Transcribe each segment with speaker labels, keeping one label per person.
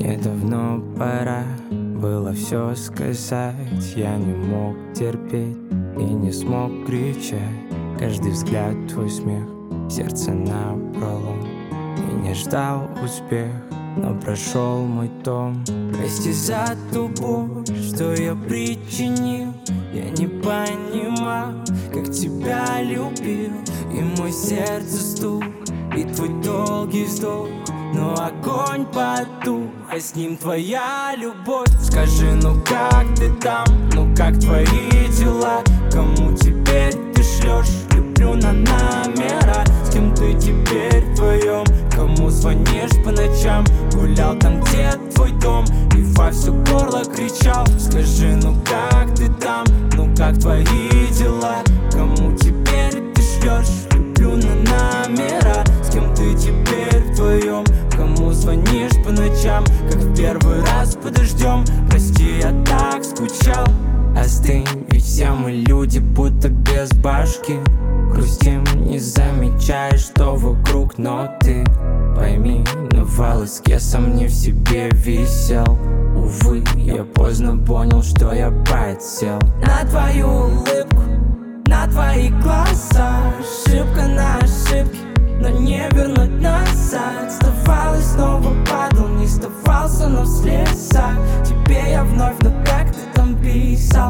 Speaker 1: Мне давно пора было все сказать. Я не мог терпеть и не смог кричать. Каждый взгляд, твой смех, сердце напролом. И не ждал успех, но прошел мой том. Прости за ту боль, что я причинил. Я не понимал, как тебя любил. И мой сердце стук, и твой долгий вздох. Но огонь потух, а с ним твоя любовь. Скажи, ну как ты там, ну как твои дела? Кому теперь ты шлешь? Люблю на номера. С кем ты теперь вдвоем? Кому звонишь по ночам? Гулял там, где твой дом, и во все горло кричал. Скажи, ну как ты там, ну как твои дела? Кому теперь ты шлешь? Люблю на номера. С кем ты теперь вдвоем? Кому звонишь по ночам, как в первый раз подождем? Прости, я так скучал. Остынь, ведь все мы люди, будто без башки. Грустим, не замечаешь, что вокруг, но ты пойми, на волоске сам не в себе висел. Увы, я поздно понял, что я подсел на твою улыбку, на твои глаза. Ошибка на ошибке, но не вернуть назад. Вставал и снова падал, не сдавался, но в слезах. Тебе я вновь, ну как ты там писал?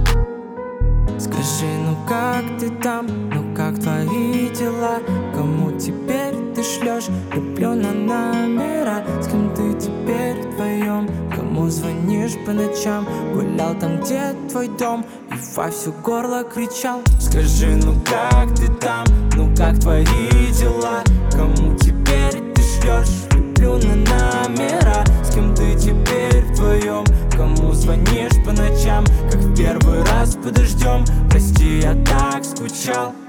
Speaker 1: Скажи, ну как ты там, ну как твои дела? Кому теперь ты шлешь? Люблю на номера. С кем ты теперь вдвоем? Кому звонишь по ночам? Гулял там, где твой дом, и во все горло кричал. Скажи, ну как ты там, ну как твои дела? Кому теперь ты шлешь? Люблю на номера. С кем ты теперь вдвоем? Кому звонишь по ночам, как в первый раз подождем? Прости, я так скучал.